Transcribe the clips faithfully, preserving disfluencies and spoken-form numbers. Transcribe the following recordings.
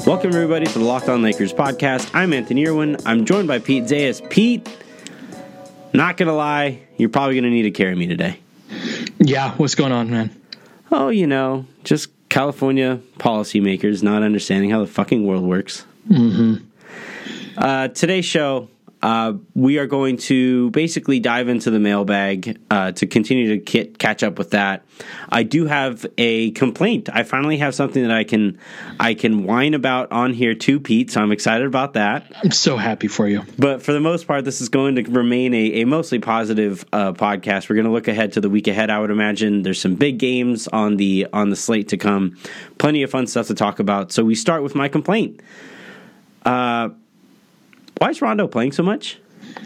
Welcome, everybody, to the Locked On Lakers podcast. I'm Anthony Irwin. I'm joined by Pete Zayas. Pete, not going to lie, you're probably going to need to carry me today. Yeah, what's going on, man? Oh, you know, just California policymakers not understanding how the fucking world works. Mm-hmm. Uh, today's show, uh, we are going to basically dive into the mailbag uh, to continue to get, catch up with that. I do have a complaint. I finally have something that I can I can whine about on here too, Pete, so I'm excited about that. I'm so happy for you. But for the most part, this is going to remain a, a mostly positive uh, podcast. We're going to look ahead to the week ahead, I would imagine. There's some big games on the on the slate to come. Plenty of fun stuff to talk about. So we start with my complaint. Uh, why is Rondo playing so much?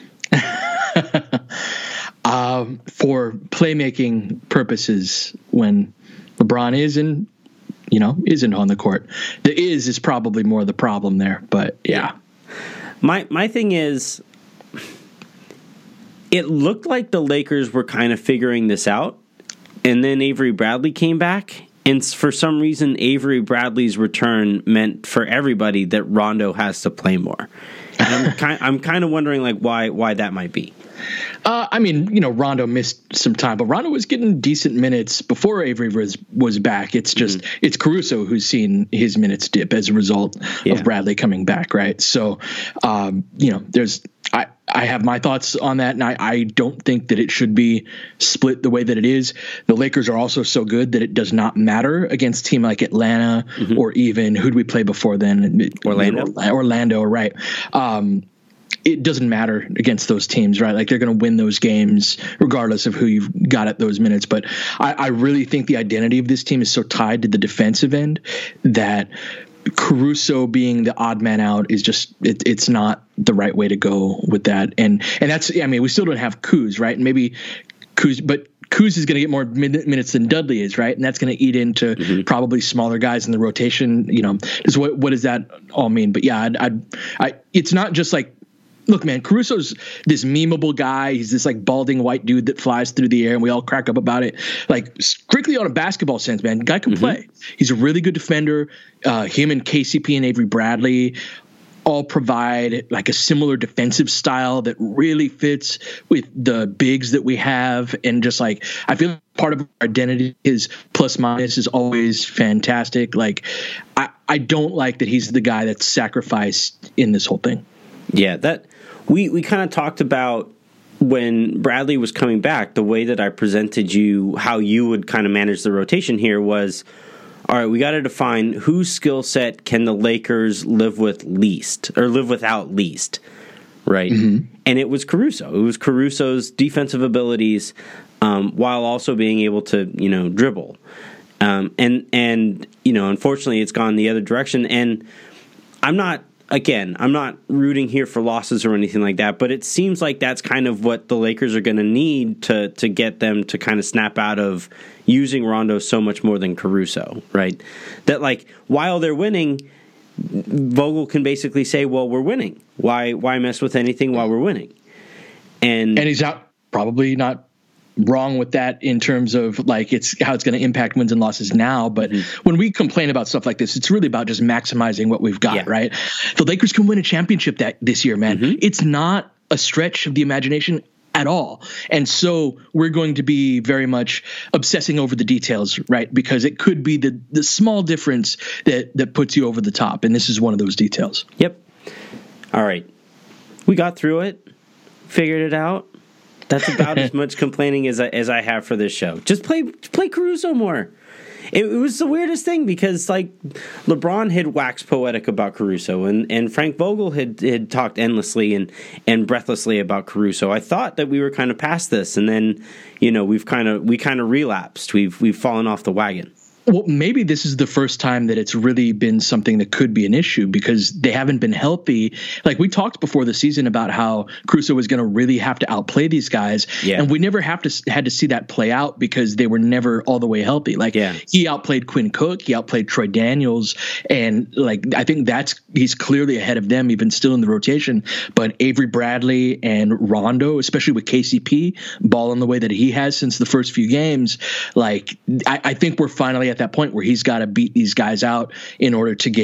um, for playmaking purposes, when LeBron isn't, you know, isn't on the court, the is is probably more the problem there. But yeah, my my thing is, it looked like the Lakers were kind of figuring this out, and then Avery Bradley came back. And for some reason, Avery Bradley's return meant for everybody that Rondo has to play more. And I'm kind, I'm kind of wondering like why why that might be. Uh, I mean, you know, Rondo missed some time, but Rondo was getting decent minutes before Avery was was back. It's just mm-hmm. it's Caruso who's seen his minutes dip as a result yeah. of Bradley coming back, right? So, um, you know, there's I. I have my thoughts on that, and I, I don't think that it should be split the way that it is. The Lakers are also so good that it does not matter against a team like Atlanta mm-hmm. or even who did we play before then? Orlando. Orlando, right. Um, it doesn't matter against those teams, right? Like they're going to win those games regardless of who you've got at those minutes. But I, I really think the identity of this team is so tied to the defensive end that Caruso being the odd man out is just it, it's not the right way to go with that, and and that's I mean we still don't have Kuz, right? And maybe Kuz, but Kuz is going to get more min- minutes than Dudley is, right? And that's going to eat into mm-hmm. probably smaller guys in the rotation. You know, just what what does that all mean? But yeah, I'd, I'd, I it's not just like. Look, man, Caruso's this memeable guy. He's this like balding white dude that flies through the air, and we all crack up about it. Like strictly on a basketball sense, man, guy can mm-hmm. play. He's a really good defender. Uh, him and K C P and Avery Bradley all provide like a similar defensive style that really fits with the bigs that we have. And just like I feel part of our identity is plus minus is always fantastic. Like I, I don't like that he's the guy that's sacrificed in this whole thing. Yeah, that. We we kind of talked about when Bradley was coming back, the way that I presented you how you would kind of manage the rotation here was, all right, we got to define whose skill set can the Lakers live with least or live without least, right? Mm-hmm. And it was Caruso. It was Caruso's defensive abilities um, while also being able to, you know, dribble. Um, and, and, you know, unfortunately it's gone the other direction. And I'm not, Again, I'm not rooting here for losses or anything like that, but it seems like that's kind of what the Lakers are going to need to to get them to kind of snap out of using Rondo so much more than Caruso, right? That like while they're winning, Vogel can basically say, "Well, we're winning. Why why mess with anything while we're winning?" And and he's not probably not wrong with that in terms of like it's how it's going to impact wins and losses now. But mm-hmm. when we complain about stuff like this, it's really about just maximizing what we've got, yeah. right? The Lakers can win a championship that this year, man. Mm-hmm. It's not a stretch of the imagination at all. And so we're going to be very much obsessing over the details, right? Because it could be the the small difference that, that puts you over the top. And this is one of those details. Yep. All right. We got through it, figured it out. That's about as much complaining as I, as I have for this show. Just play play Caruso more. It, it was the weirdest thing because like LeBron had waxed poetic about Caruso and, and Frank Vogel had, had talked endlessly and, and breathlessly about Caruso. I thought that we were kind of past this, and then you know we've kind of we kind of relapsed. We've we've fallen off the wagon. Well, maybe this is the first time that it's really been something that could be an issue because they haven't been healthy. Like we talked before the season about how Caruso was going to really have to outplay these guys. Yeah. And we never have to had to see that play out because they were never all the way healthy. Like yeah. he outplayed Quinn Cook, he outplayed Troy Daniels. And like, I think that's, he's clearly ahead of them, even still in the rotation. But Avery Bradley and Rondo, especially with K C P balling the way that he has since the first few games, like I, I think we're finally at that point where he's got to beat these guys out in order to get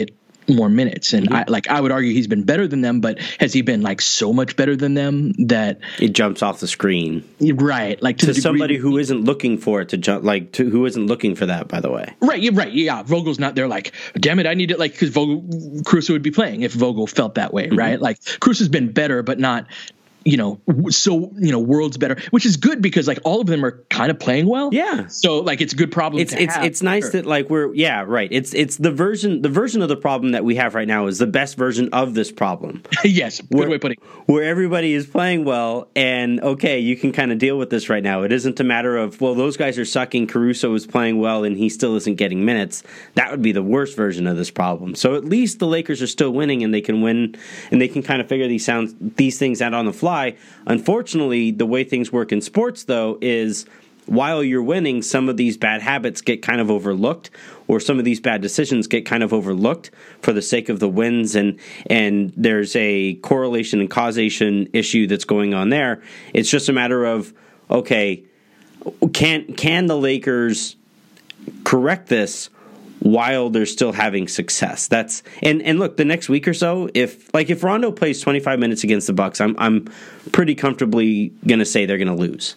more minutes. And Mm-hmm. I like I would argue he's been better than them, but has he been like so much better than them that it jumps off the screen? Right, like to, to the somebody degree, who isn't looking for it to jump, like to who isn't looking for that. By the way, right, yeah, right, yeah. Vogel's not there, like, damn it, I need it, like, because Vogel Caruso would be playing if Vogel felt that way, mm-hmm. right? Like Caruso's been better, but not. You know, so, you know, worlds better, which is good because like all of them are kind of playing well. Yeah. So like it's a good problem it's, to it's, have. It's nice sure. that like we're, yeah, right. It's, it's the version, the version of the problem that we have right now is the best version of this problem. Yes. Good where, way of putting it. Where everybody is playing well and okay, you can kind of deal with this right now. It isn't a matter of, well, those guys are sucking. Caruso is playing well and he still isn't getting minutes. That would be the worst version of this problem. So at least the Lakers are still winning and they can win and they can kind of figure these sounds, these things out on the fly. Unfortunately, Unfortunately, the way things work in sports, though, is while you're winning, some of these bad habits get kind of overlooked, or some of these bad decisions get kind of overlooked for the sake of the wins, and and there's a correlation and causation issue that's going on there. It's just a matter of, okay, can can the Lakers correct this while they're still having success? That's and, and look, the next week or so, if like if Rondo plays twenty-five minutes against the Bucks, I'm I'm pretty comfortably gonna say they're gonna lose.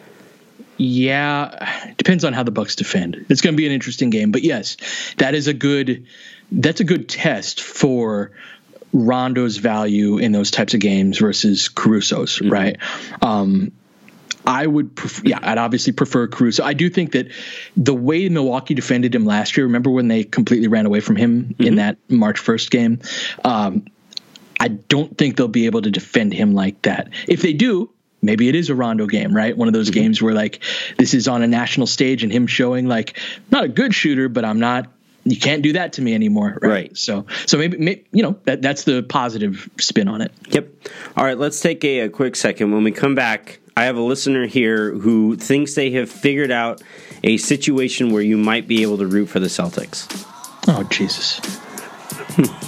Yeah, depends on how the Bucks defend. It's gonna be an interesting game, but yes, that is a good that's a good test for Rondo's value in those types of games versus Caruso's, mm-hmm. right? Um, I would, pref- yeah, I'd obviously prefer Caruso. I do think that the way Milwaukee defended him last year, remember when they completely ran away from him mm-hmm. in that March first game? Um, I don't think they'll be able to defend him like that. If they do, maybe it is a Rondo game, right? One of those mm-hmm. games where like this is on a national stage and him showing like not a good shooter, but I'm not. You can't do that to me anymore, right? right. So, so maybe, maybe you know that that's the positive spin on it. Yep. All right, let's take a, a quick second. When we come back, I have a listener here who thinks they have figured out a situation where you might be able to root for the Celtics. Oh, Jesus. Hmm.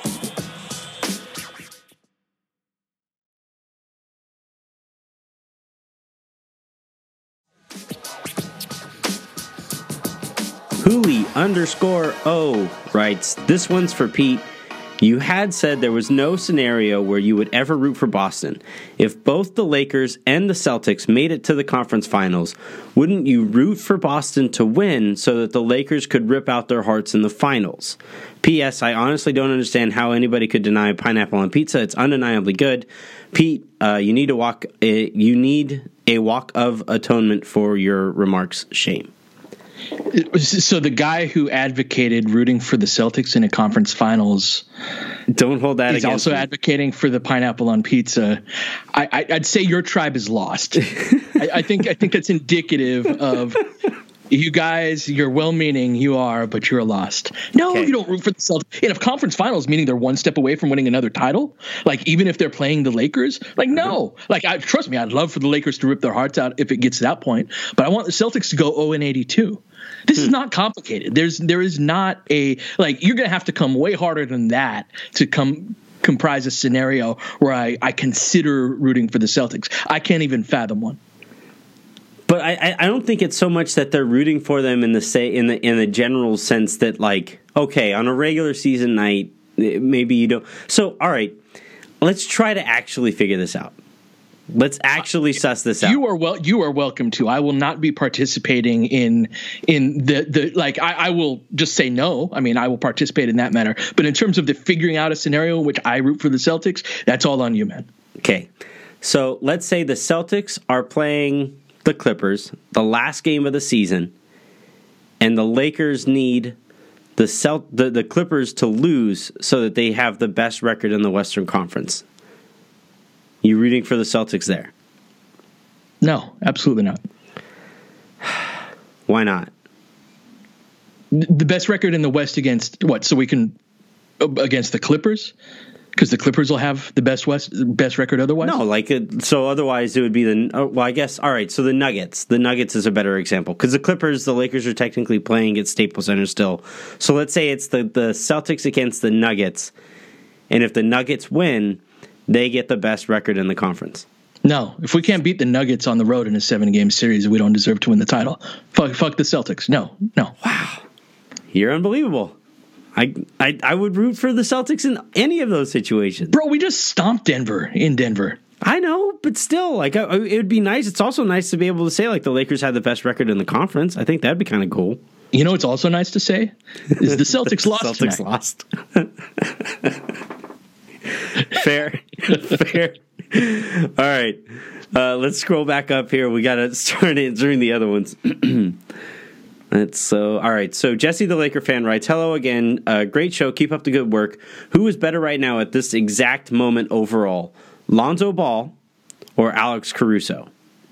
Hooli underscore O writes, this one's for Pete. You had said there was no scenario where you would ever root for Boston. If both the Lakers and the Celtics made it to the conference finals, wouldn't you root for Boston to win so that the Lakers could rip out their hearts in the finals? P S. I honestly don't understand how anybody could deny pineapple on pizza. It's undeniably good. Pete, uh, you need a walk. Uh, you need a walk of atonement for your remarks. Shame. So the guy who advocated rooting for the Celtics in a conference finals, don't hold that. He's also me. advocating for the pineapple on pizza. I, I, I'd say your tribe is lost. I, I think I think that's indicative of you guys. You're well-meaning, you are, but you're lost. No, okay. You don't root for the Celtics in a conference finals, meaning they're one step away from winning another title. Like even if they're playing the Lakers, like no, mm-hmm. like I trust me, I'd love for the Lakers to rip their hearts out if it gets to that point. But I want the Celtics to go oh and eighty-two. This hmm. is not complicated. There's there is not a like you're going to have to come way harder than that to come comprise a scenario where I, I consider rooting for the Celtics. I can't even fathom one. But I, I don't think it's so much that they're rooting for them in the say in the in the general sense that like okay, on a regular season night maybe you don't. So all right, let's try to actually figure this out. Let's actually uh, suss this out. You are well. You are welcome to. I will not be participating in in the the like. I, I will just say no. I mean, I will participate in that matter. But in terms of the figuring out a scenario in which I root for the Celtics, that's all on you, man. Okay, so let's say the Celtics are playing the Clippers, the last game of the season, and the Lakers need the Celt the, the Clippers to lose so that they have the best record in the Western Conference. You rooting for the Celtics there? No, absolutely not. Why not? The best record in the West against what? So we can against the Clippers, because the Clippers will have the best West best record otherwise. No, like it, so. Otherwise, it would be the. Oh, well, I guess. All right. So the Nuggets. The Nuggets is a better example because the Clippers, the Lakers are technically playing at Staples Center still. So let's say it's the the Celtics against the Nuggets, and if the Nuggets win, they get the best record in the conference. No, if we can't beat the Nuggets on the road in a seven-game series, we don't deserve to win the title. Fuck, fuck the Celtics. No, no. Wow, you're unbelievable. I, I I would root for the Celtics in any of those situations. Bro, we just stomped Denver in Denver. I know, but still, like, I, it would be nice. It's also nice to be able to say, like, the Lakers had the best record in the conference. I think that'd be kind of cool. You know what's also nice to say? Is the Celtics lost Celtics tonight. lost. Fair. Fair. All right. Uh, let's scroll back up here. We got to start answering the other ones. That's so. All right. So Jesse, the Laker fan, writes, "Hello again. Uh, great show. Keep up the good work. Who is better right now at this exact moment overall? Lonzo Ball or Alex Caruso?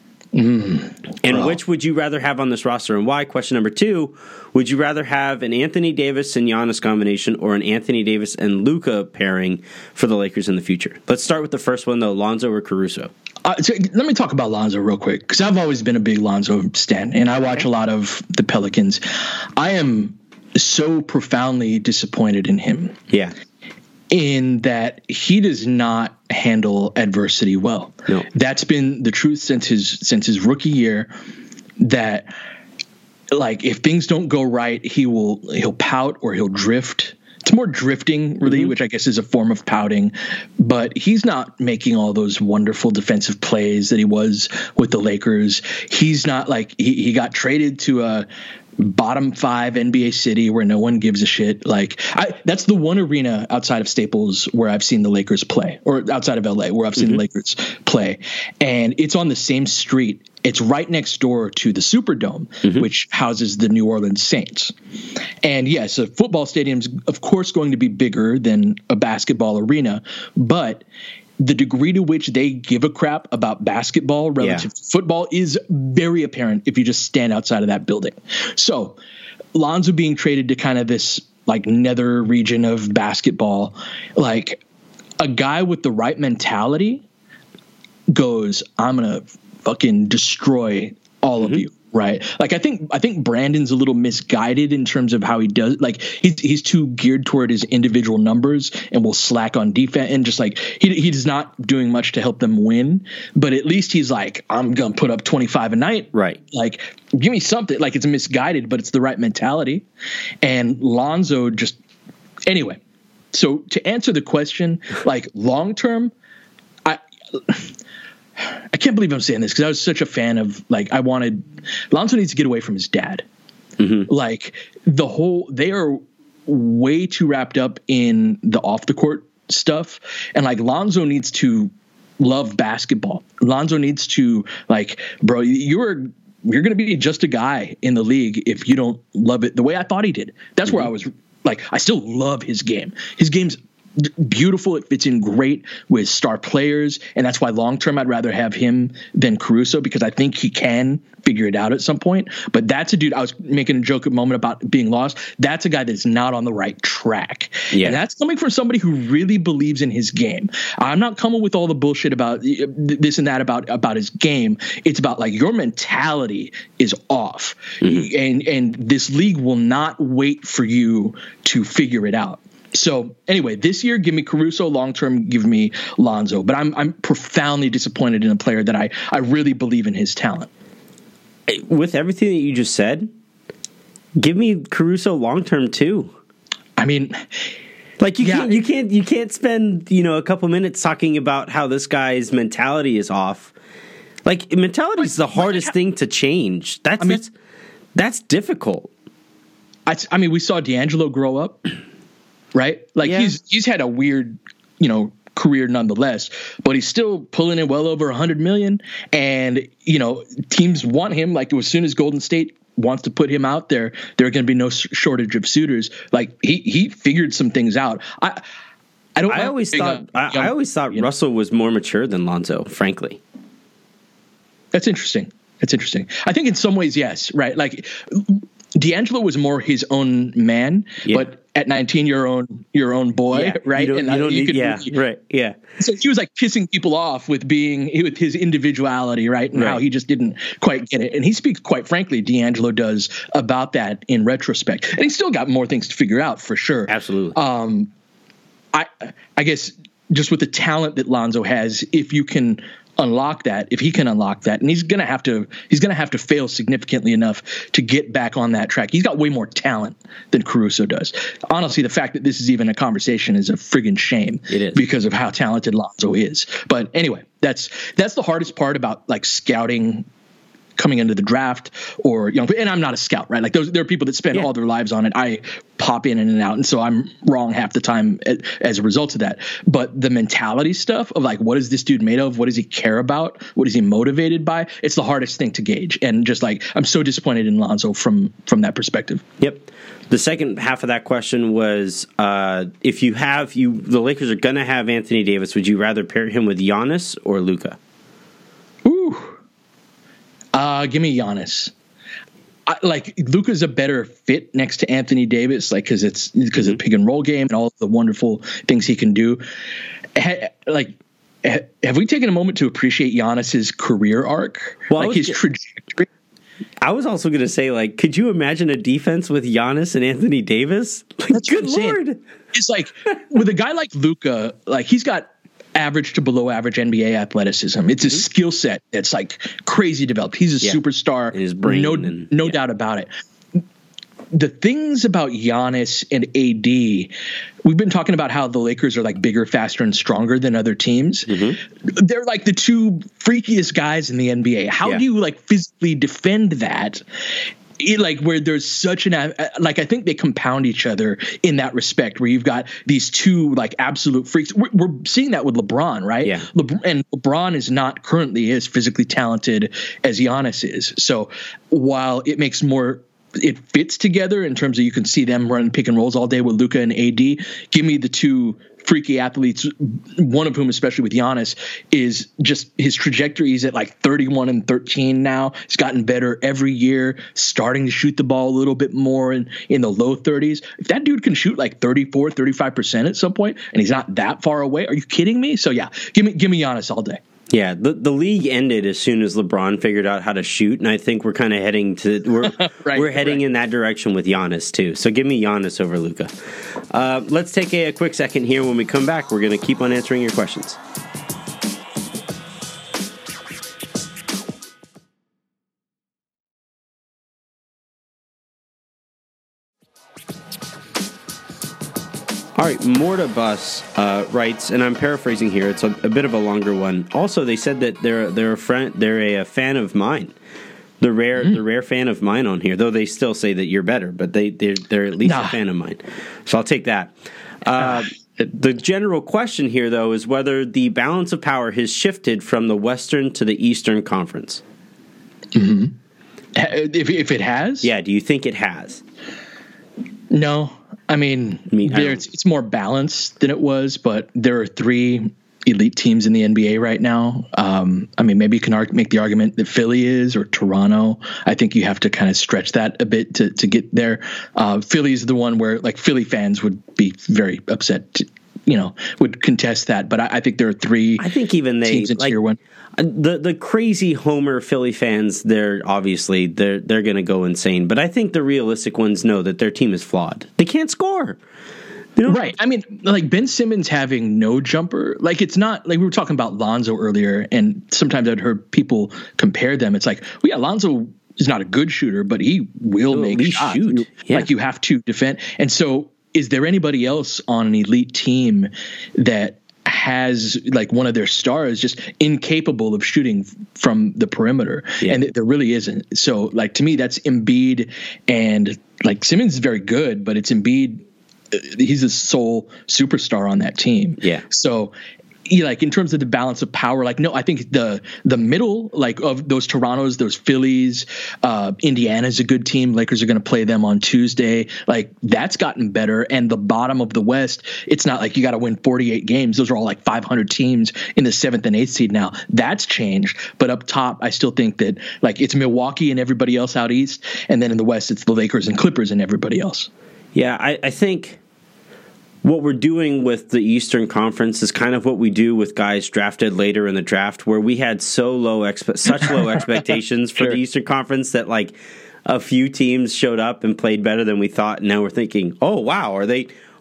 Mm, and bro. which would you rather have on this roster and why?" Question number two, would you rather have an Anthony Davis and Giannis combination or an Anthony Davis and Luka pairing for the Lakers in the future? Let's start with the first one, though, Lonzo or Caruso? Uh, so let me talk about Lonzo real quick, because I've always been a big Lonzo stan, and I watch a lot of the Pelicans. I am so profoundly disappointed in him. Yeah. In that he does not handle adversity well. No. That's been the truth since his since his rookie year. That, like, if things don't go right, he will he'll pout or he'll drift. It's more drifting, really, mm-hmm. which I guess is a form of pouting. But he's not making all those wonderful defensive plays that he was with the Lakers. He's not like he, he got traded to a bottom five N B A city where no one gives a shit. Like, I, that's the one arena outside of Staples where I've seen the Lakers play, or outside of L A where I've seen mm-hmm. the Lakers play. And it's on the same street. It's right next door to the Superdome, mm-hmm. which houses the New Orleans Saints. And yes, a football stadium's of course going to be bigger than a basketball arena, but the degree to which they give a crap about basketball relative yeah. to football is very apparent if you just stand outside of that building. So Lonzo being traded to kind of this like nether region of basketball, like a guy with the right mentality goes, I'm going to fucking destroy all mm-hmm. of you. Right. Like, I think I think Brandon's a little misguided in terms of how he does. Like, he's he's too geared toward his individual numbers and will slack on defense. And just like he he's not doing much to help them win. But at least he's like, I'm going to put up twenty-five a night. Right. Like, give me something. Like, it's misguided, but it's the right mentality. And Lonzo just anyway. So to answer the question, like long term, I. I can't believe I'm saying this because I was such a fan of, like, I wanted Lonzo needs to get away from his dad. Mm-hmm. Like, the whole they are way too wrapped up in the off the court stuff, and like Lonzo needs to love basketball. Lonzo needs to, like, bro, you're you're going to be just a guy in the league if you don't love it the way I thought he did. That's mm-hmm. where I was like, I still love his game. His game's beautiful. It fits in great with star players, and that's why long term I'd rather have him than Caruso, because I think he can figure it out at some point. But that's a dude, I was making a joke a moment about being lost. That's a guy that's not on the right track. Yeah. And that's coming from somebody who really believes in his game. I'm not coming with all the bullshit about this and that about about his game. It's about, like, your mentality is off. Mm-hmm. and and this league will not wait for you to figure it out. So anyway, this year, give me Caruso. Long term, give me Lonzo. But I'm I'm profoundly disappointed in a player that I, I really believe in his talent. With everything that you just said, give me Caruso long term too. I mean, like you yeah. can't you can't you can't spend you know a couple minutes talking about how this guy's mentality is off. Like, mentality is the hardest thing to change. That's I mean, that's that's difficult. I, I mean, we saw D'Angelo grow up. Right? Like, yeah. he's he's had a weird, you know, career nonetheless, but he's still pulling in well over one hundred million. And, you know, teams want him. Like, as soon as Golden State wants to put him out there, there are going to be no shortage of suitors. Like, he he figured some things out. I I don't. I always thought I, young, I always thought Russell know. was more mature than Lonzo. Frankly, that's interesting. That's interesting. I think in some ways, yes. Right? Like, D'Angelo was more his own man, yeah. but at nineteen, your own your own boy, yeah. right? You don't, and you don't you need, could, yeah, you, right, yeah. So he was like pissing people off with being with his individuality, right? And right. how he just didn't quite get it. And he speaks quite frankly, D'Angelo does, about that in retrospect. And he's still got more things to figure out for sure. Absolutely. Um, I I guess just with the talent that Lonzo has, if you can unlock that, if he can unlock that, and he's gonna have to he's gonna have to fail significantly enough to get back on that track. He's got way more talent than Caruso does. Honestly, the fact that this is even a conversation is a friggin' shame. It is, because of how talented Lonzo is. But anyway, that's that's the hardest part about like scouting coming into the draft, or young, and I'm not a scout, right? Like those, there are people that spend yeah. all their lives on it. I pop in and out, and so I'm wrong half the time as a result of that. But the mentality stuff of like, what is this dude made of? What does he care about? What is he motivated by? It's the hardest thing to gauge. And just like, I'm so disappointed in Lonzo from from that perspective. Yep. The second half of that question was, uh, if you have you, the Lakers are going to have Anthony Davis. Would you rather pair him with Giannis or Luka? Ooh. Uh, give me Giannis. I, like Luka's a better fit next to Anthony Davis, like because it's because mm-hmm. of the pick and roll game and all the wonderful things he can do. Ha, like, ha, have we taken a moment to appreciate Giannis's career arc, well, like his get, trajectory? I was also going to say, like, could you imagine a defense with Giannis and Anthony Davis? Like, That's good lord! It's like with a guy like Luka, like he's got average to below average N B A athleticism. It's a mm-hmm. skill set that's like crazy developed. He's a yeah. superstar. In his brain. No, and, no yeah. doubt about it. The things about Giannis and A D, we've been talking about how the Lakers are like bigger, faster, and stronger than other teams. Mm-hmm. They're like the two freakiest guys in the N B A. How yeah. do you like physically defend that? It, like where there's such an like I think they compound each other in that respect, where you've got these two like absolute freaks. We're, we're seeing that with LeBron, right? Yeah. Le- and LeBron is not currently as physically talented as Giannis is. So while it makes more, it fits together in terms of you can see them run pick and rolls all day with Luka and A D. Give me the two freaky athletes, one of whom, especially with Giannis, is just his trajectory. He's at like thirty-one and thirteen now. He's gotten better every year, starting to shoot the ball a little bit more in, in the low thirties. If that dude can shoot like thirty-four, thirty-five percent at some point, and he's not that far away, are you kidding me? So yeah, give me give me Giannis all day. Yeah, the the league ended as soon as LeBron figured out how to shoot, and I think we're kind of heading to we're right, we're heading right. in that direction with Giannis too. So give me Giannis over Luka. Uh, let's take a, a quick second here. When we come back, we're going to keep on answering your questions. All right, Mortabus uh, writes, and I'm paraphrasing here. It's a, a bit of a longer one. Also, they said that they're they're a friend, they're a, a fan of mine, the rare mm-hmm. the rare fan of mine on here. Though they still say that you're better, but they they're, they're at least nah. a fan of mine. So I'll take that. Uh, the general question here, though, is whether the balance of power has shifted from the Western to the Eastern Conference. Mm-hmm. If if it has, yeah. Do you think it has? No. I mean, I mean I it's, it's more balanced than it was, but there are three elite teams in the N B A right now. Um, I mean, maybe you can argue, make the argument that Philly is or Toronto. I think you have to kind of stretch that a bit to, to get there. Uh, Philly is the one where like Philly fans would be very upset, to, you know, would contest that. But I, I think there are three I think even they, teams in like, tier one. The the crazy Homer Philly fans, they're obviously they're they're going to go insane. But I think the realistic ones know that their team is flawed. They can't score. They don't right. I mean, like Ben Simmons having no jumper, like it's not like we were talking about Lonzo earlier, and sometimes I'd heard people compare them. It's like, well, yeah, Lonzo is not a good shooter, but he will He'll make shots. Shoot. Yeah. Like you have to defend. And so, is there anybody else on an elite team that has like one of their stars just incapable of shooting from the perimeter? Yeah. And there really isn't. So like to me, that's Embiid, and like Simmons is very good, but it's Embiid. He's the sole superstar on that team. Yeah. So yeah, like in terms of the balance of power, like no, I think the the middle like of those Torontos, those Phillies, uh, Indiana's a good team. Lakers are going to play them on Tuesday. Like that's gotten better. And the bottom of the West, it's not like you got to win forty-eight games. Those are all like five hundred teams in the seventh and eighth seed now. That's changed. But up top, I still think that like it's Milwaukee and everybody else out east, and then in the West, it's the Lakers and Clippers and everybody else. Yeah, I, I think what we're doing with the Eastern Conference is kind of what we do with guys drafted later in the draft, where we had so low expe- such low expectations for sure. the Eastern Conference that like a few teams showed up and played better than we thought. And now we're thinking, oh wow, are they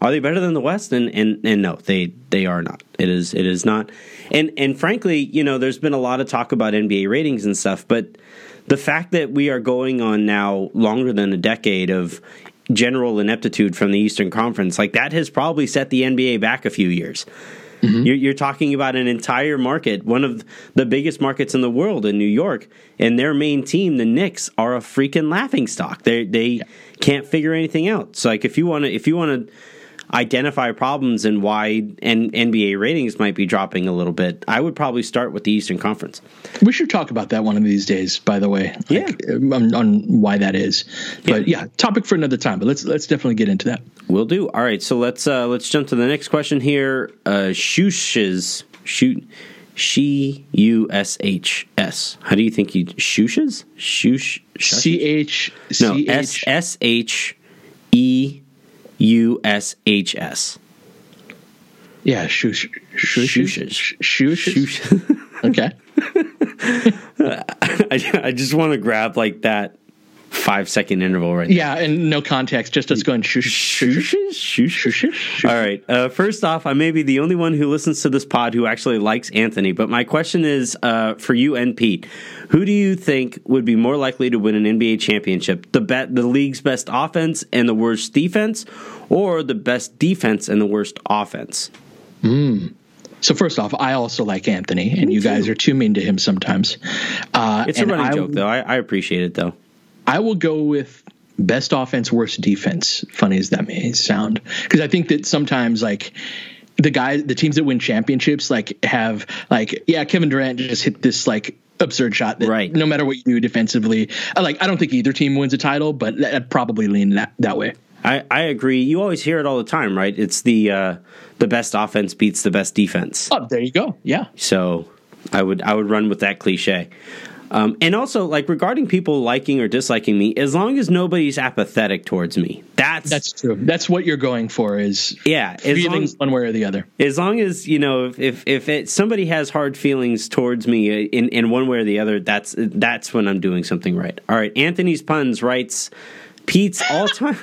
Are they better than the West? And and, and no, they they are not. It is it is not. And and frankly, you know, there's been a lot of talk about N B A ratings and stuff, but the fact that we are going on now longer than a decade of general ineptitude from the Eastern Conference, like that has probably set the N B A back a few years. Mm-hmm. You're, you're talking about an entire market, one of the biggest markets in the world in New York, and their main team, the Knicks, are a freaking laughingstock. They they yeah. can't figure anything out. So like if you want to if you want to identify problems and why N- NBA ratings might be dropping a little bit, I would probably start with the Eastern Conference. We should talk about that one of these days, by the way. Like, yeah, on, on why that is. But yeah. yeah, topic for another time. But let's let's definitely get into that. Will do. All right, so let's uh, let's jump to the next question here. Uh, Shooshes, shoot, she U S H S. How do you think you shooshes? Shoosh. C H no S S H E U S H S. Yeah, shoosh, shooshes, shooshes. Okay. I I just want to grab like that five second interval right now. Yeah, and no context, just us going shoosh, shooshes, shooshes. All right. Uh, first off, I may be the only one who listens to this pod who actually likes Anthony, but my question is uh, for you and Pete. Who do you think would be more likely to win an N B A championship? The bet, the league's best offense and the worst defense, or the best defense and the worst offense? Hmm. So first off, I also like Anthony, and Me you too. guys are too mean to him sometimes. Uh, it's a running I, joke, though. I, I appreciate it, though. I will go with best offense, worst defense. Funny as that may sound, because I think that sometimes like the guys, the teams that win championships, like have like yeah, Kevin Durant just hit this like absurd shot that right. no matter what you do defensively, I, like I don't think either team wins a title, but I'd probably lean that that way. I, I agree. You always hear it all the time, right? It's the uh, the best offense beats the best defense. Oh, there you go. Yeah. So I would I would run with that cliche. Um, and also, like regarding people liking or disliking me, as long as nobody's apathetic towards me, that's that's true. That's what you're going for is yeah, feelings long, one way or the other. As long as you know if if, if it, somebody has hard feelings towards me in, in one way or the other, that's that's when I'm doing something right. All right, Anthony's Puns writes, Pete's all time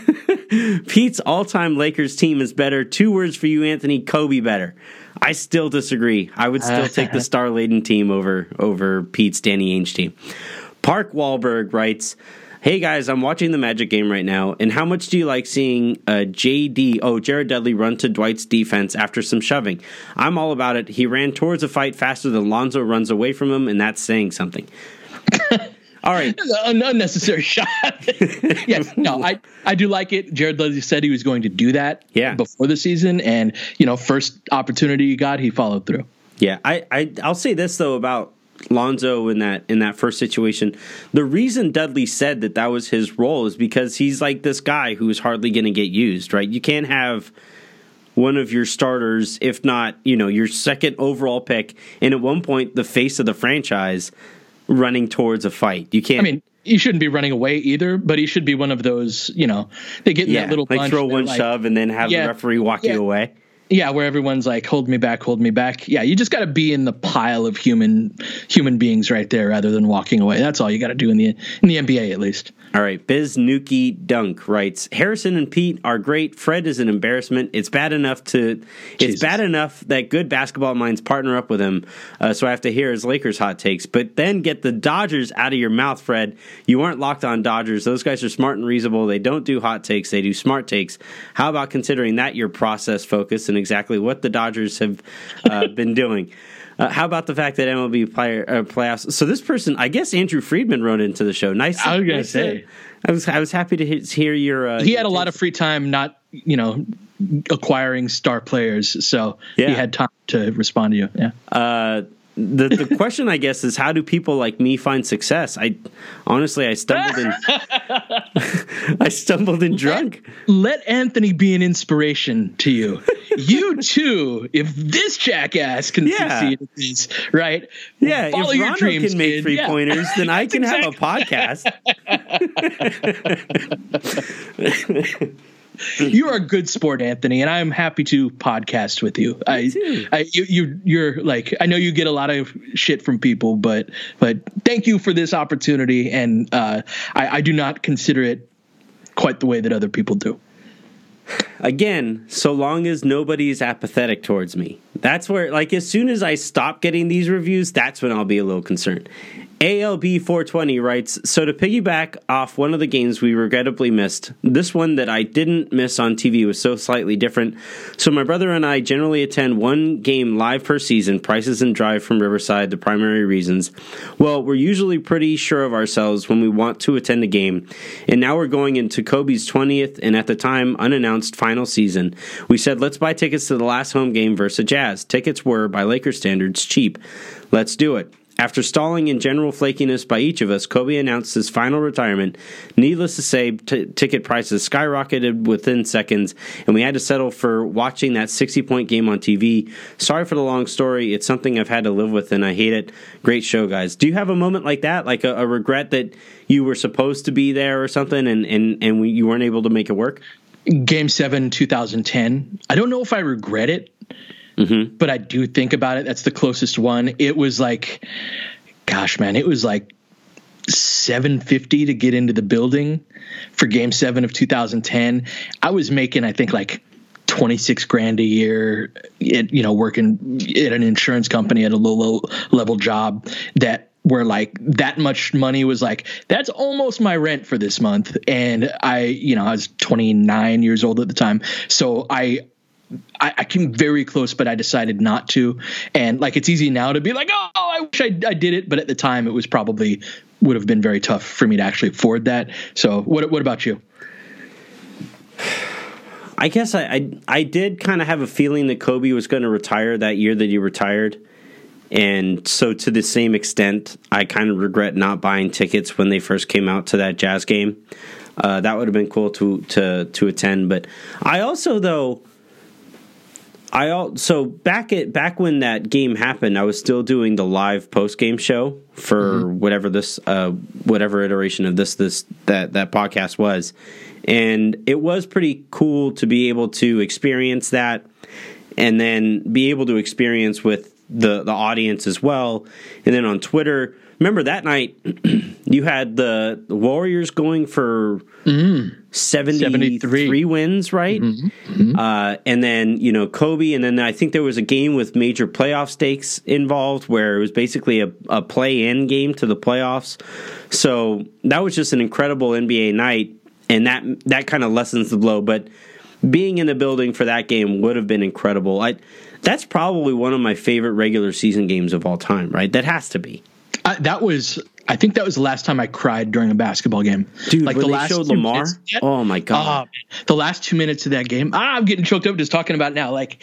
Pete's all time Lakers team is better. Two words for you, Anthony: Kobe better. I still disagree. I would still take the star-laden team over over Pete's Danny Ainge team. Park Wahlberg writes, hey guys, I'm watching the Magic game right now, and how much do you like seeing uh, J D, oh, Jared Dudley run to Dwight's defense after some shoving? I'm all about it. He ran towards a fight faster than Lonzo runs away from him, and that's saying something. All right. An unnecessary shot. Yes, no, I, I do like it. Jared Dudley said he was going to do that yeah. before the season, and, you know, first opportunity he got, he followed through. Yeah, I, I, I'll say this, though, about Lonzo in that in that first situation. The reason Dudley said that that was his role is because he's like this guy who's hardly going to get used, right? You can't have one of your starters, if not, you know, your second overall pick, and at one point the face of the franchise running towards a fight. You can't. I mean, he shouldn't be running away either, but he should be one of those, you know, they get in yeah, that little like bunch, throw one like, shove and then have yeah, the referee walk yeah, you away. Yeah, where everyone's like, hold me back, hold me back. Yeah, you just got to be in the pile of human human beings right there rather than walking away. That's all you got to do in the in the N B A, at least. All right, Biz Nuki Dunk writes, Harrison and Pete are great. Fred is an embarrassment. It's bad enough to Jesus. It's bad enough that good basketball minds partner up with him, uh, so I have to hear his Lakers hot takes. But then get the Dodgers out of your mouth, Fred. You aren't locked on Dodgers. Those guys are smart and reasonable. They don't do hot takes. They do smart takes. How about considering that your process focus and exactly what the Dodgers have uh, been doing? Uh, how about the fact that M L B player, uh, playoffs? So this person, I guess Andrew Friedman wrote into the show. Nice. I was going nice to say. I was I was happy to hear your. Uh, he your had a takes. lot of free time, not you know, acquiring star players, so yeah. he had time to respond to you. Yeah. Uh, the the question, I guess, is how do people like me find success? I honestly, I stumbled in. I stumbled in drunk. Let, let Anthony be an inspiration to you. You too, if this jackass can yeah. succeed at this, right? Yeah, follow if your Rondo dreams, can make kid. three yeah. pointers, then I can exactly. have a podcast. You are a good sport, Anthony, and I'm happy to podcast with you. I, I you, you, you're like, I know you get a lot of shit from people, but, but thank you for this opportunity, and uh, I, I do not consider it quite the way that other people do. Again, so long as nobody's apathetic towards me. That's where, like, as soon as I stop getting these reviews, that's when I'll be a little concerned. A L B four twenty writes, so to piggyback off one of the games we regrettably missed, this one that I didn't miss on T V was so slightly different. So my brother and I generally attend one game live per season, Prices and Drive from Riverside, the primary reasons. Well, we're usually pretty sure of ourselves when we want to attend a game, and now we're going into Kobe's twentieth and at the time unannounced final season. We said, let's buy tickets to the last home game versus Jazz. Tickets were, by Lakers standards, cheap. Let's do it. After stalling in general flakiness by each of us, Kobe announced his final retirement. Needless to say, t- ticket prices skyrocketed within seconds, and we had to settle for watching that sixty-point game on T V. Sorry for the long story. It's something I've had to live with, and I hate it. Great show, guys. Do you have a moment like that, like a, a regret that you were supposed to be there or something, and, and, and we, you weren't able to make it work? Game seven, twenty ten. I don't know if I regret it. Mm-hmm. But I do think about it. That's the closest one. It was like, gosh, man, it was like seven fifty to get into the building for game seven of two thousand ten. I was making, I think, like twenty-six grand a year, it, you know, working at an insurance company at a low, low level job that where like that much money was like, that's almost my rent for this month. And I, you know, I was twenty-nine years old at the time. So I, I, I came very close, but I decided not to. And like, it's easy now to be like, oh, I wish I, I did it. But at the time, it was probably would have been very tough for me to actually afford that. So what what about you? I guess I I, I did kind of have a feeling that Kobe was going to retire that year that he retired. And so to the same extent, I kind of regret not buying tickets when they first came out to that Jazz game. Uh, that would have been cool to to to attend. But I also, though, I also back at back when that game happened, I was still doing the live post game show for mm-hmm. whatever this uh, whatever iteration of this this that that podcast was, and it was pretty cool to be able to experience that, and then be able to experience with the the audience as well. And then on Twitter, remember that night you had the, the Warriors going for mm. seventy-three wins, right? Mm-hmm. Mm-hmm. Uh, and then, you know, Kobe, and then I think there was a game with major playoff stakes involved where it was basically a, a play-in game to the playoffs. So that was just an incredible N B A night, and that that kind of lessens the blow. But being in the building for that game would have been incredible. I That's probably one of my favorite regular season games of all time, right? That has to be. Uh, that was, I think that was the last time I cried during a basketball game. Dude, like when the they last showed Lamar? That, oh, my God. Uh, the last two minutes of that game, ah, I'm getting choked up just talking about it now. Like,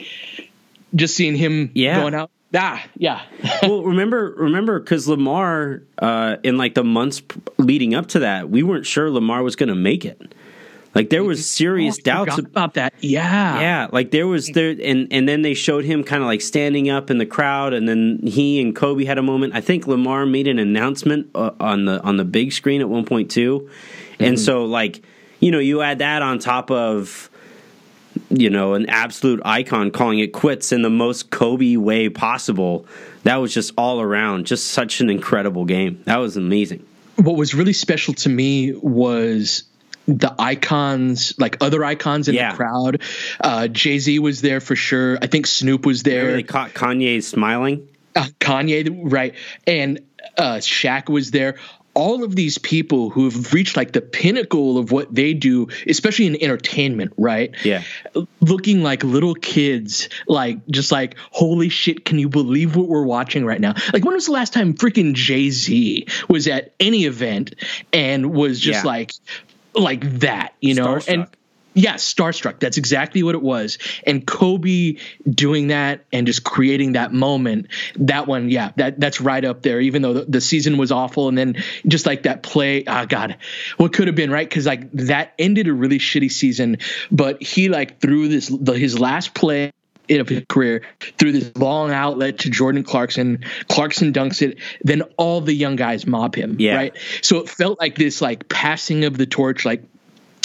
just seeing him yeah. going out. Ah, yeah. Well, remember, remember, because Lamar, uh, in like the months leading up to that, we weren't sure Lamar was going to make it. Like there was serious oh, doubts about that. Yeah. Yeah. Like there was there and, and then they showed him kind of like standing up in the crowd, and then he and Kobe had a moment. I think Lamar made an announcement uh, on the on the big screen at one point too. Mm-hmm. And so like, you know, you add that on top of, you know, an absolute icon calling it quits in the most Kobe way possible. That was just all around just such an incredible game. That was amazing. What was really special to me was the icons, like other icons in yeah. the crowd. Uh, Jay-Z was there for sure. I think Snoop was there. Remember they caught Kanye smiling. Uh, Kanye, right. And uh, Shaq was there. All of these people who have reached like the pinnacle of what they do, especially in entertainment, right? Yeah. Looking like little kids, like just like, holy shit, can you believe what we're watching right now? Like, when was the last time freaking Jay-Z was at any event and was just yeah. like, like that, you know? Starstruck. And yeah, starstruck. That's exactly what it was. And Kobe doing that and just creating that moment, that one, yeah, that that's right up there, even though the, the season was awful. And then just like that play, oh God, what could have been, right? Because like that ended a really shitty season, but he like threw this, the, his last play of his career through this long outlet to Jordan Clarkson. Clarkson dunks it. Then all the young guys mob him, yeah. right? So it felt like this like passing of the torch, like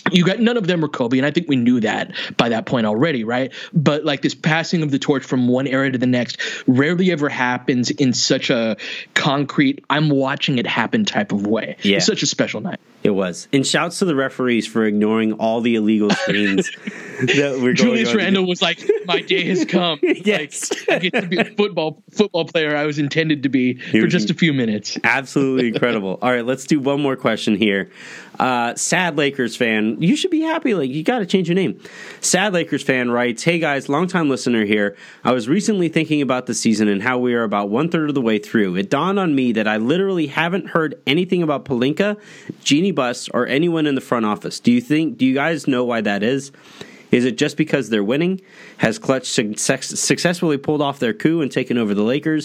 you got none of them were Kobe, and I think we knew that by that point already, right? But like this passing of the torch from one era to the next rarely ever happens in such a concrete, I'm watching it happen type of way. Yeah. It's such a special night. It was. And shouts to the referees for ignoring all the illegal screens that were going Julius on. Randle was like, my day has come. Yes. Like, I get to be a football football player I was intended to be for just a few minutes. Absolutely incredible. All right, let's do one more question here. Uh, Sad Lakers fan, you should be happy. Like, you got to change your name. Sad Lakers fan writes, "Hey guys, longtime listener here. I was recently thinking about the season and how we are about one third of the way through. It dawned on me that I literally haven't heard anything about Pelinka, Jeanie Buss, or anyone in the front office. Do you think? Do you guys know why that is? Is it just because they're winning? Has Clutch success, successfully pulled off their coup and taken over the Lakers?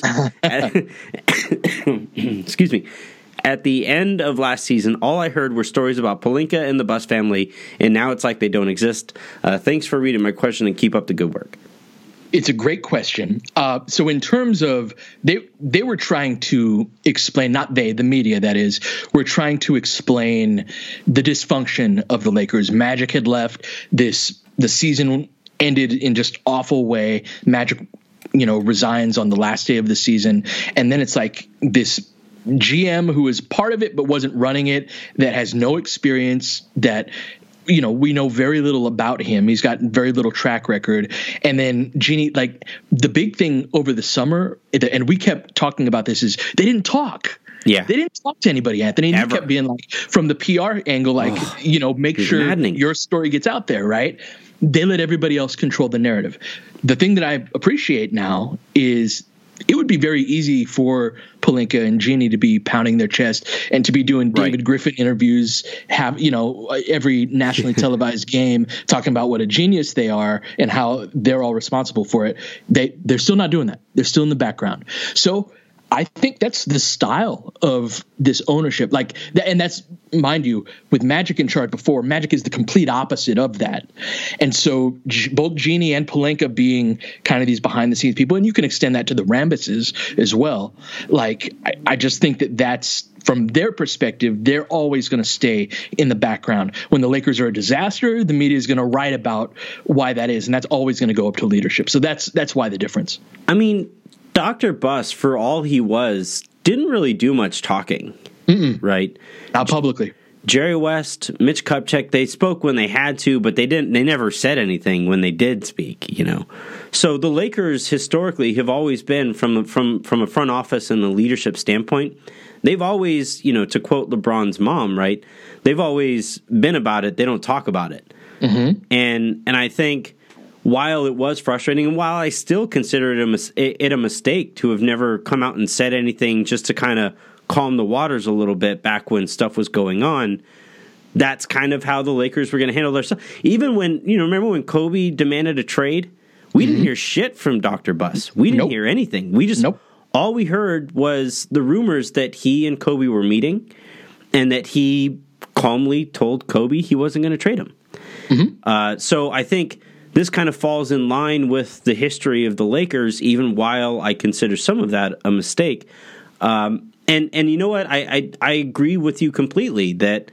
Excuse me." At the end of last season, all I heard were stories about Pelinka and the Buss family, and now it's like they don't exist. Uh, thanks for reading my question, and keep up the good work. It's a great question. Uh, so in terms of they they were trying to explain, not they, the media that is, were trying to explain the dysfunction of the Lakers. Magic had left. This the season ended in just awful way. Magic, you know, resigns on the last day of the season, and then it's like this G M who is part of it but wasn't running it, that has no experience, that, you know, we know very little about him. He's got very little track record. And then Jeanie, like the big thing over the summer, and we kept talking about this, is they didn't talk. Yeah. They didn't talk to anybody, Anthony. Ever. He kept being like, from the P R angle, like, oh, you know, make sure maddening. Your story gets out there, right? They let everybody else control the narrative. The thing that I appreciate now is it would be very easy for Pelinka and Jeanie to be pounding their chest and to be doing David right. Griffin interviews, have, you know, every nationally televised game talking about what a genius they are and how they're all responsible for it. They, they're still not doing that. They're still in the background. So I think that's the style of this ownership. Like, and that's, mind you, with Magic in charge before, Magic is the complete opposite of that. And so both Jeanie and Pelinka being kind of these behind the scenes people, and you can extend that to the Rambuses as well. Like, I, I just think that that's, from their perspective, they're always going to stay in the background. When the Lakers are a disaster, the media is going to write about why that is, and that's always going to go up to leadership. So that's that's why the difference. I mean, Doctor Buss, for all he was, didn't really do much talking, Mm-mm. right? Not publicly. Jerry West, Mitch Kupchak, they spoke when they had to, but they didn't. They never said anything when they did speak, you know. So the Lakers historically have always been, from from from a front office and a leadership standpoint, they've always, you know, to quote LeBron's mom, right? They've always been about it. They don't talk about it, mm-hmm. and and I think, while it was frustrating, and while I still consider it a, mis- it a mistake to have never come out and said anything just to kind of calm the waters a little bit back when stuff was going on, that's kind of how the Lakers were going to handle their stuff. Even when, you know, remember when Kobe demanded a trade? We mm-hmm. didn't hear shit from Doctor Buss. We didn't nope. hear anything. We just, nope. all we heard was the rumors that he and Kobe were meeting and that he calmly told Kobe he wasn't going to trade him. Mm-hmm. Uh, so I think this kind of falls in line with the history of the Lakers, even while I consider some of that a mistake. Um, and and you know what? I, I I agree with you completely that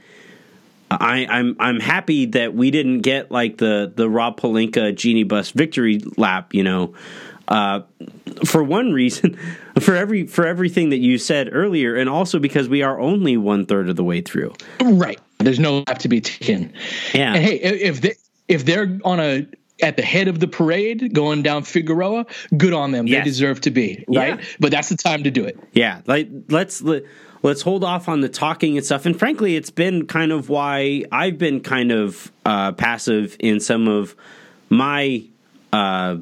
I, I'm I'm happy that we didn't get like the the Rob Pelinka Jeanie Buss victory lap. You know, uh, for one reason, for every for everything that you said earlier, and also because we are only one third of the way through. Right. There's no lap to be taken. Yeah. And hey, if they if they're on a at the head of the parade going down Figueroa, good on them. Yes. They deserve to be, right? Yeah. But that's the time to do it. Yeah, like let's let, let's hold off on the talking and stuff. And frankly, it's been kind of why I've been kind of uh, passive in some of my uh,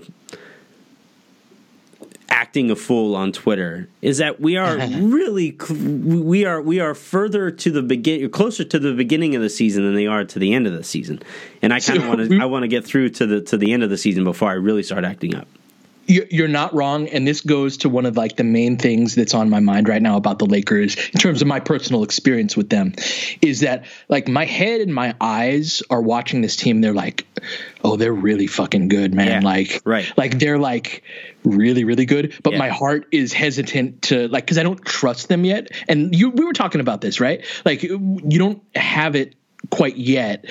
acting a fool on Twitter. Is that we are really we are we are further to the begin closer to the beginning of the season than they are to the end of the season, and I kind of want to I want to get through to the to the end of the season before I really start acting up. You're not wrong, and this goes to one of like the main things that's on my mind right now about the Lakers in terms of my personal experience with them, is that like my head and my eyes are watching this team. They're like, oh, they're really fucking good, man. Yeah, like, right. like they're like really, really good. But yeah. my heart is hesitant to like, because I don't trust them yet. And you, we were talking about this, right? Like, you don't have it quite yet.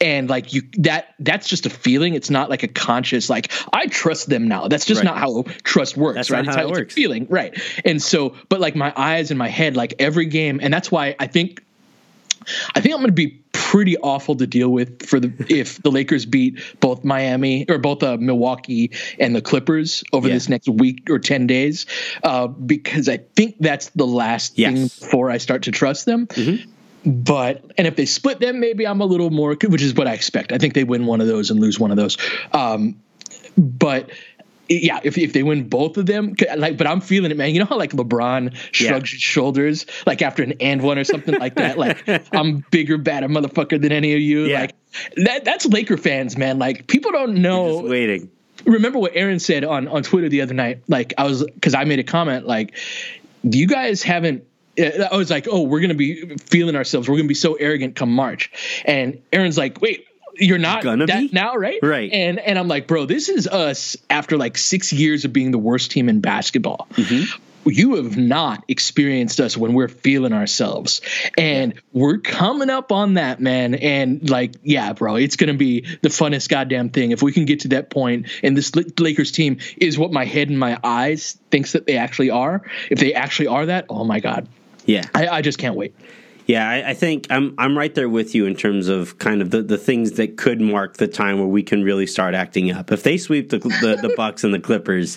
and like you that that's just a feeling. It's not like a conscious like I trust them now. That's just right. not how trust works. That's right? Not it's how how it it's works. a feeling, right? And so, but like my eyes and my head, like every game, and that's why I think. I think I'm going to be pretty awful to deal with for the if the Lakers beat both Miami or both uh, Milwaukee and the Clippers over yeah. this next week or ten days, uh, because I think that's the last yes. thing before I start to trust them. Mm-hmm. But and if they split them, maybe I'm a little more, which is what I expect. I think they win one of those and lose one of those. Um, but. Yeah, if if they win both of them, like, but I'm feeling it, man. You know how like LeBron shrugs yeah. his shoulders like after an and one or something like that. Like I'm bigger, badder motherfucker than any of you. Yeah. Like that. That's Laker fans, man. Like people don't know. Just waiting. Remember what Aaron said on on Twitter the other night? Like I was because I made a comment like, you guys haven't. I was like, oh, we're gonna be feeling ourselves. We're gonna be so arrogant come March, and Aaron's like, wait. You're not Gonna that be? now, right? Right. And and I'm like, bro, this is us after like six years of being the worst team in basketball. Mm-hmm. You have not experienced us when we're feeling ourselves. And we're coming up on that, man. And like, yeah, bro, it's going to be the funnest goddamn thing. If we can get to that point and this Lakers team is what my head and my eyes thinks that they actually are. If they actually are that, oh my God. Yeah. I, I just can't wait. Yeah, I, I think I'm I'm right there with you in terms of kind of the, the things that could mark the time where we can really start acting up. If they sweep the the, the Bucks and the Clippers,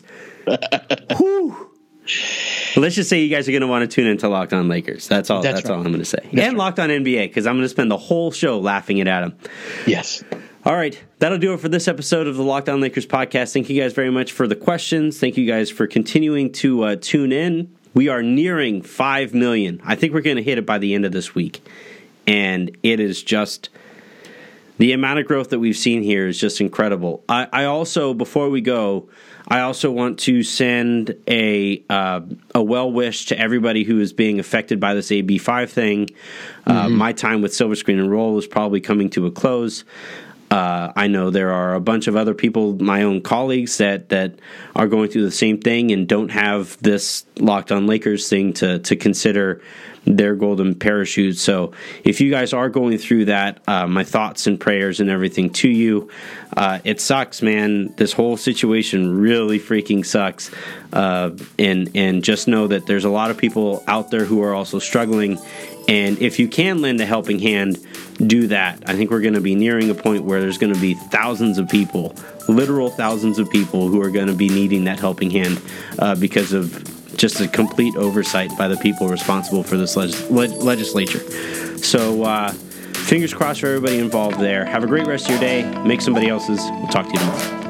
whew, let's just say you guys are going to want to tune into Locked On Lakers. That's all. That's, that's right. all I'm going to say. That's and right. Locked On N B A because I'm going to spend the whole show laughing at Adam. Yes. All right, that'll do it for this episode of the Locked On Lakers podcast. Thank you guys very much for the questions. Thank you guys for continuing to uh, tune in. We are nearing five million. I think we're going to hit it by the end of this week. And it is just, the amount of growth that we've seen here is just incredible. I, I also, before we go, I also want to send a uh, a well wish to everybody who is being affected by this A B five thing. Mm-hmm. Uh, my time with Silver Screen and Roll is probably coming to a close. Uh, I know there are a bunch of other people, my own colleagues, that, that are going through the same thing and don't have this Locked On Lakers thing to, to consider their golden parachute. So if you guys are going through that, uh, my thoughts and prayers and everything to you. Uh, it sucks, man. This whole situation really freaking sucks. Uh, and, and just know that there's a lot of people out there who are also struggling. And if you can lend a helping hand, do that. I think we're going to be nearing a point where there's going to be thousands of people, literal thousands of people who are going to be needing that helping hand uh, because of just a complete oversight by the people responsible for this leg- leg- legislature. So uh, fingers crossed for everybody involved there. Have a great rest of your day. Make somebody else's. We'll talk to you tomorrow.